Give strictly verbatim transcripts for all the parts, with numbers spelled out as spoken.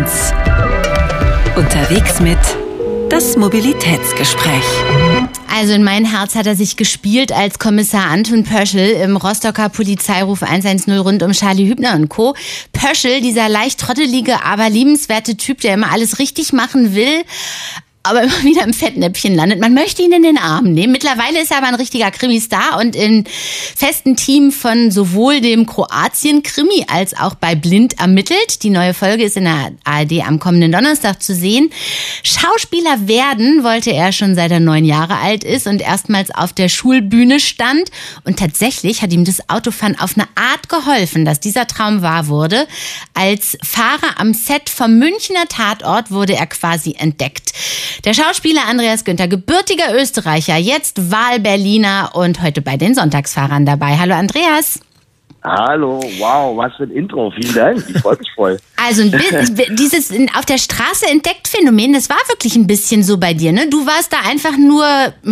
eins. Unterwegs mit das Mobilitätsgespräch. Also in mein Herz hat er sich gespielt als Kommissar Anton Pöschl im Rostocker Polizeiruf hundertzehn rund um Charlie Hübner und Co. Pöschl, dieser leicht trottelige, aber liebenswerte Typ, der immer alles richtig machen will, aber immer wieder im Fettnäpfchen landet. Man möchte ihn in den Arm nehmen. Mittlerweile ist er aber ein richtiger Krimi-Star und im festen Team von sowohl dem Kroatien-Krimi als auch bei Blind ermittelt. Die neue Folge ist in der A R D am kommenden Donnerstag zu sehen. Schauspieler werden wollte er schon seit er neun Jahre alt ist und erstmals auf der Schulbühne stand. Und tatsächlich hat ihm das Autofahren auf eine Art geholfen, dass dieser Traum wahr wurde. Als Fahrer am Set vom Münchner Tatort wurde er quasi entdeckt. Der Schauspieler Andreas Günther, gebürtiger Österreicher, jetzt Wahlberliner und heute bei den Sonntagsfahrern dabei. Hallo Andreas. Hallo, wow, was für ein Intro, vielen Dank, ich freue mich voll. Also dieses auf der Straße entdeckt Phänomen, das war wirklich ein bisschen so bei dir, ne? Du warst da einfach nur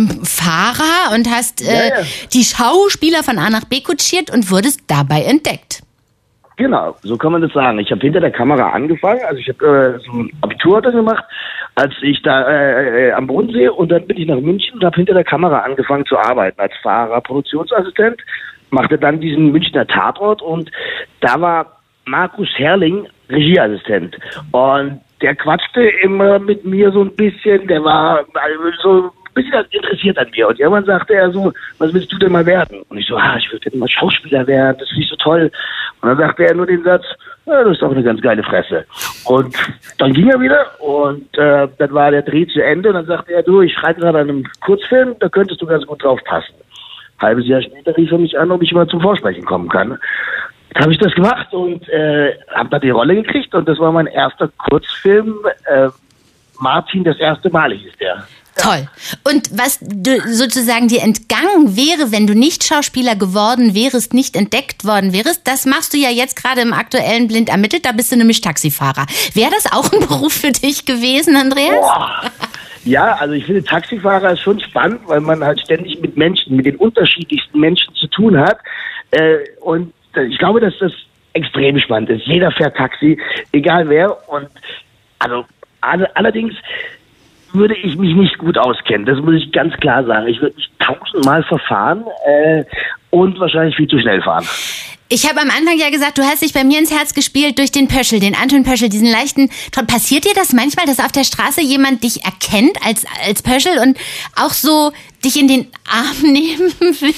Fahrer und hast äh, ja, ja. die Schauspieler von A nach B kutschiert und wurdest dabei entdeckt. Genau, so kann man das sagen. Ich habe hinter der Kamera angefangen, also ich habe äh, so ein Abitur gemacht, als ich da äh, äh, am Bodensee, und dann bin ich nach München und habe hinter der Kamera angefangen zu arbeiten als Fahrer, Produktionsassistent, machte dann diesen Münchner Tatort und da war Markus Herrling Regieassistent und der quatschte immer mit mir so ein bisschen, der war also so ein bisschen interessiert an mir und irgendwann sagte er so, was willst du denn mal werden? Und ich so, ah, ich würde denn mal Schauspieler werden, das ist nicht so toll. Und dann sagte er nur den Satz, ja, das ist doch eine ganz geile Fresse. Und dann ging er wieder und äh, dann war der Dreh zu Ende und dann sagte er, du, ich schreibe gerade an einem Kurzfilm, da könntest du ganz gut drauf passen. Halbes Jahr später rief er mich an, ob ich mal zum Vorsprechen kommen kann. Dann habe ich das gemacht und äh, habe da die Rolle gekriegt und das war mein erster Kurzfilm. Äh, Martin, das erste Mal hieß der. Toll. Und was du sozusagen dir entgangen wäre, wenn du nicht Schauspieler geworden wärst, nicht entdeckt worden wärst, das machst du ja jetzt gerade im aktuellen Blind ermittelt, da bist du nämlich Taxifahrer. Wäre das auch ein Beruf für dich gewesen, Andreas? Boah. Ja, also ich finde, Taxifahrer ist schon spannend, weil man halt ständig mit Menschen, mit den unterschiedlichsten Menschen zu tun hat. Äh, und ich glaube, dass das extrem spannend ist. Jeder fährt Taxi, egal wer. Und also allerdings würde ich mich nicht gut auskennen. Das muss ich ganz klar sagen. Ich würde mich tausendmal verfahren äh, und wahrscheinlich viel zu schnell fahren. Ich habe am Anfang ja gesagt, du hast dich bei mir ins Herz gespielt durch den Pöschl, den Anton Pöschl, diesen leichten... Passiert dir das manchmal, dass auf der Straße jemand dich erkennt als als Pöschl und auch so dich in den Arm nehmen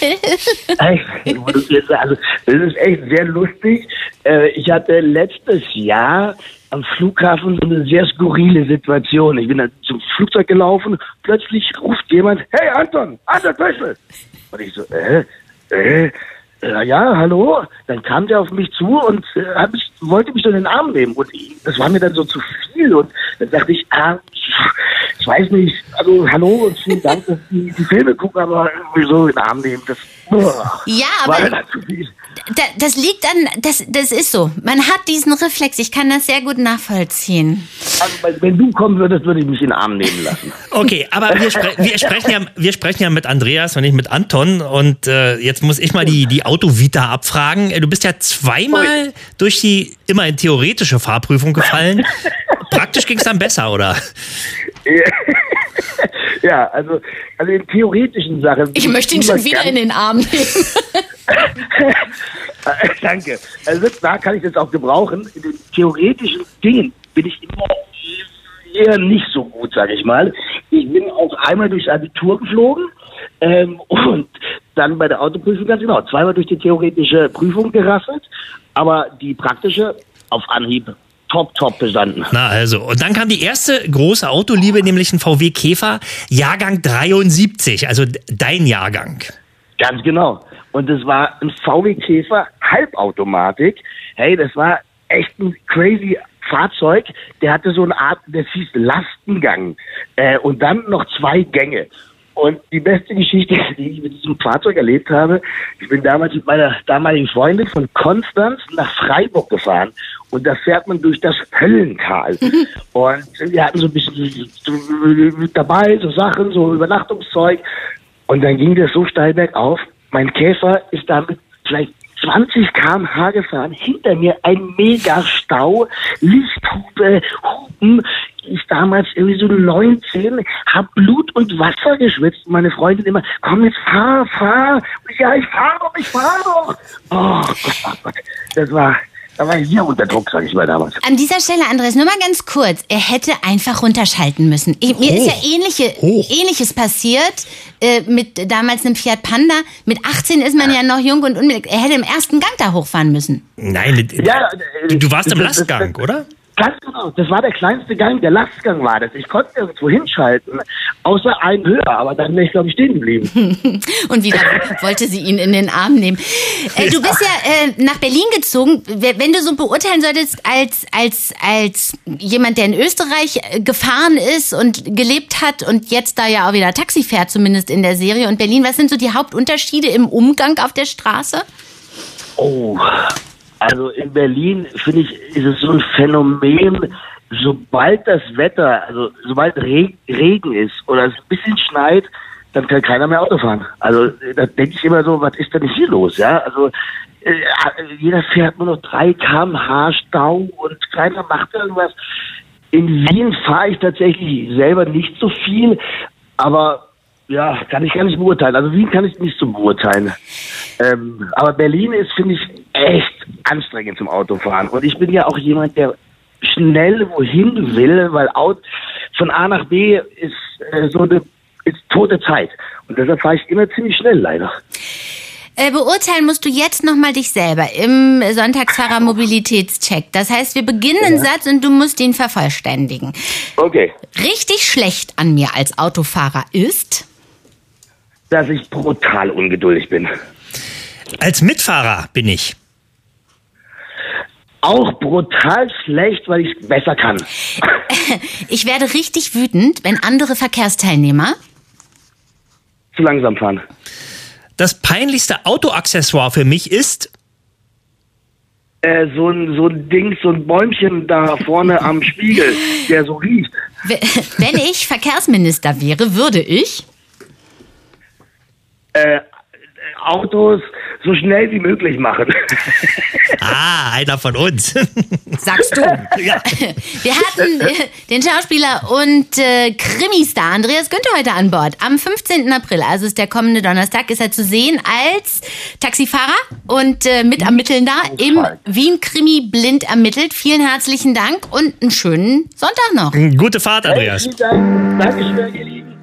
will? Also, das ist echt sehr lustig. Ich hatte letztes Jahr am Flughafen so eine sehr skurrile Situation. Ich bin dann zum Flugzeug gelaufen, plötzlich ruft jemand, hey Anton, Anton Pöschl. Und ich so, äh, äh, äh, ja, hallo. Dann kam der auf mich zu und äh, hab mich, wollte mich so in den Arm nehmen. Und ich, das war mir dann so zu viel. Und dann dachte ich, ah, ich weiß nicht, also hallo und vielen Dank, dass die, die Filme gucken, aber irgendwie so in den Arm nehmen, das boah, ja, aber war dann zu viel. Das liegt an, das, das ist so. Man hat diesen Reflex, ich kann das sehr gut nachvollziehen. Also, wenn du kommen würdest, würde ich mich in den Arm nehmen lassen. Okay, aber wir, spre- wir, sprechen, ja, wir sprechen ja mit Andreas und nicht mit Anton. Und äh, jetzt muss ich mal die, die Autovita abfragen. Du bist ja zweimal Ui. durch die immerhin theoretische Fahrprüfung gefallen. Praktisch ging es dann besser, oder? Ja, also, also in theoretischen Sachen... Ich möchte ihn schon wieder in den Arm nehmen. Danke. Also da kann ich das auch gebrauchen. In den theoretischen Dingen bin ich immer eher nicht so gut, sage ich mal. Ich bin auch einmal durchs Abitur geflogen ähm, und dann bei der Autoprüfung ganz genau. Zweimal durch die theoretische Prüfung gerasselt, aber die praktische auf Anhieb top, top bestanden. Na also, und dann kam die erste große Autoliebe, nämlich ein V W Käfer, Jahrgang dreiundsiebzig, also dein Jahrgang. Ganz genau. Und das war ein V W Käfer Halbautomatik. Hey, das war echt ein crazy Fahrzeug. Der hatte so eine Art, das hieß Lastengang. Äh, und dann noch zwei Gänge. Und die beste Geschichte, die ich mit diesem Fahrzeug erlebt habe, ich bin damals mit meiner damaligen Freundin von Konstanz nach Freiburg gefahren. Und da fährt man durch das Höllental. Und wir hatten so ein bisschen mit dabei, so Sachen, so Übernachtungszeug. Und dann ging das so steil bergauf. Mein Käfer ist damit vielleicht zwanzig Kilometer pro Stunde gefahren, hinter mir ein Mega-Stau, Lichthupe, Hupen. Ich damals irgendwie so neunzehn, hab Blut und Wasser geschwitzt. Meine Freundin immer, komm jetzt, fahr, fahr. Und ich, ja, ich fahr doch, ich fahr doch. Oh Gott, oh Gott. Das war, da war ich hier unter Druck, sag ich mal damals. An dieser Stelle, Andreas, nur mal ganz kurz. Er hätte einfach runterschalten müssen. Ich, mir ist ja ähnliche, Ähnliches passiert äh, mit damals einem Fiat Panda. Mit achtzehn ist man ja noch jung und unbedingt. Er hätte im ersten Gang da hochfahren müssen. Nein, Ja, du, du warst das- im das- Lastgang, das- oder? Ganz genau, das war der kleinste Gang, der Lastgang war das. Ich konnte nirgendwo hinschalten, außer einen höher, aber dann wäre ich, glaube ich, stehen geblieben. Und wieder wollte sie ihn in den Arm nehmen. Äh, du bist ja äh, nach Berlin gezogen. Wenn du so beurteilen solltest als, als, als jemand, der in Österreich äh, gefahren ist und gelebt hat und jetzt da ja auch wieder Taxi fährt, zumindest in der Serie, und Berlin, was sind so die Hauptunterschiede im Umgang auf der Straße? Oh, also in Berlin, finde ich, ist es so ein Phänomen, sobald das Wetter, also sobald Re- Regen ist oder es ein bisschen schneit, dann kann keiner mehr Auto fahren. Also da denke ich immer so, was ist denn hier los? Ja, also äh, jeder fährt nur noch drei Kilometer pro Stunde Stau und keiner macht irgendwas. In Wien fahre ich tatsächlich selber nicht so viel, aber ja, kann ich gar nicht beurteilen. Also Wien kann ich nicht so beurteilen. Ähm, aber Berlin ist, finde ich, echt anstrengend zum Autofahren. Und ich bin ja auch jemand, der schnell wohin will, weil Auto, von A nach B ist äh, so eine ist tote Zeit. Und deshalb fahre ich immer ziemlich schnell, leider. Äh, beurteilen musst du jetzt nochmal dich selber im Sonntagsfahrer-Mobilitätscheck. Das heißt, wir beginnen einen Satz und du musst ihn vervollständigen. Okay. Richtig schlecht an mir als Autofahrer ist... Dass ich brutal ungeduldig bin. Als Mitfahrer bin ich. Auch brutal schlecht, weil ich es besser kann. Ich werde richtig wütend, wenn andere Verkehrsteilnehmer... Zu langsam fahren. Das peinlichste Autoaccessoire für mich ist... Äh, so ein, so ein Ding, so ein Bäumchen da vorne am Spiegel, der so riecht. Wenn ich Verkehrsminister wäre, würde ich... Äh, Autos so schnell wie möglich machen. Ah, einer von uns. Sagst du. Ja. Wir hatten äh, den Schauspieler und äh, Krimistar Andreas Günther heute an Bord. Am fünfzehnten April, also ist der kommende Donnerstag, ist er zu sehen als Taxifahrer und äh, mit Ermittelnder im Wien-Krimi blind ermittelt. Vielen herzlichen Dank und einen schönen Sonntag noch. Gute Fahrt, Andreas. Vielen Dank. Dankeschön, ihr Lieben.